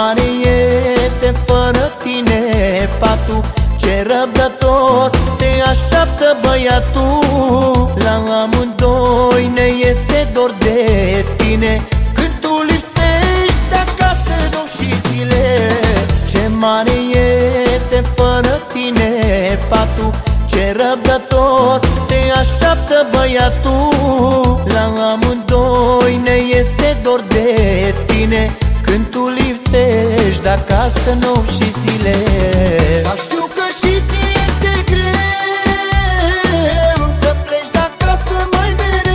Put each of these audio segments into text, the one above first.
mare este fără tine patul, ce răbdător te așteaptă băiatul. La amândoi ne este dor de tine, când tu lipsești de acasă nopți și zile. Ce mare este fără tine patul, ce răbdător te așteaptă băiatul. La amândoi ne este dor de tine, când tu lipsești de acasă nopți și zile. Dar știu că și ție ți-e greu să pleci de acasă mai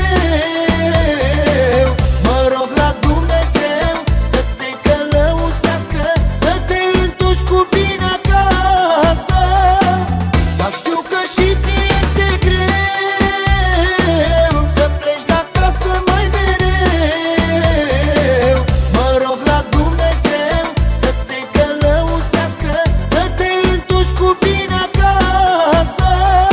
mereu. Mă rog la Dumnezeu să te călăuzească, să te întorci cu bine acasă. Dar știu că și ție ți-e greu să pleci de acasă mai mereu. Mă rog la Dumnezeu să te călăuzească, să te întorci cu bine acasă.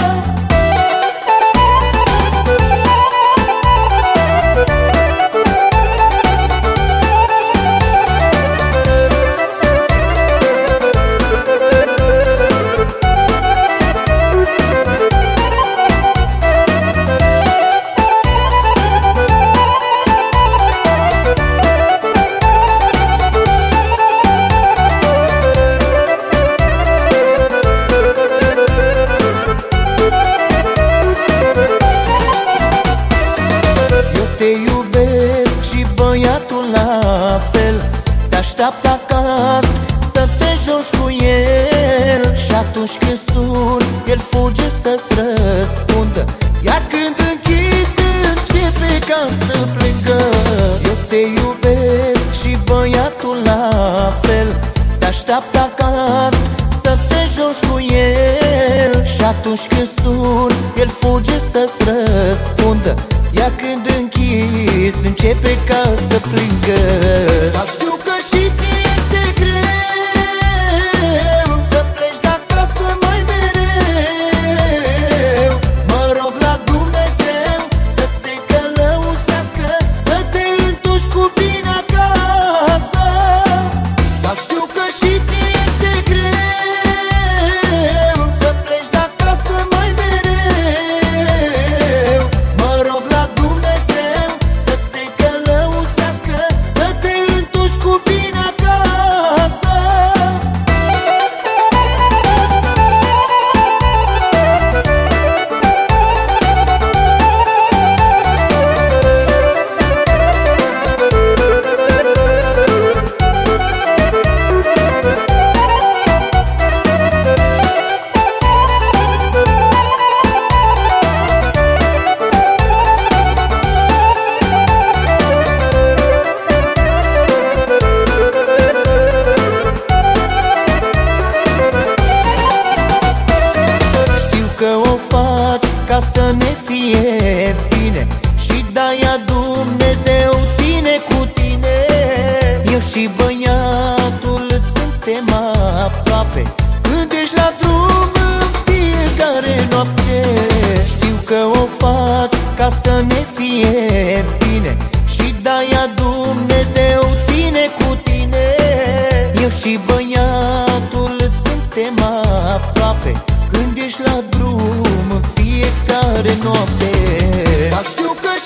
Te iubesc și băiatul la fel, te așteaptă acasă să te joci cu el. Și atunci când suni, el fuge să-ți răspundă, iar când închizi începe ca să plângă. Eu te iubesc și băiatul la fel, te așteaptă acasă să te joci cu el. Și atunci când suni, el fuge să-ți răspundă, iar când închizi începe ca să plângă. Dar știu că și ție ți-e greu să pleci de acasă mai mereu. Mă rog la Dumnezeu să te călăuzească, să te întorci cu bine acasă. Dar știu că și ție ți-e greu să pleci de acasă mai mereu. Mă rog la Dumnezeu să te călăuzească, să te întorci cu bine acasă. Ca să ne fie bine și de-aia Dumnezeu ține cu tine. Eu și băiatul suntem aproape, când ești la drum în fiecare noapte. Știu că o faci ca să ne fie bine și de-aia Dumnezeu ține cu tine. Eu și băiatul suntem aproape, când ești la drum în fiecare noapte. Dar știu că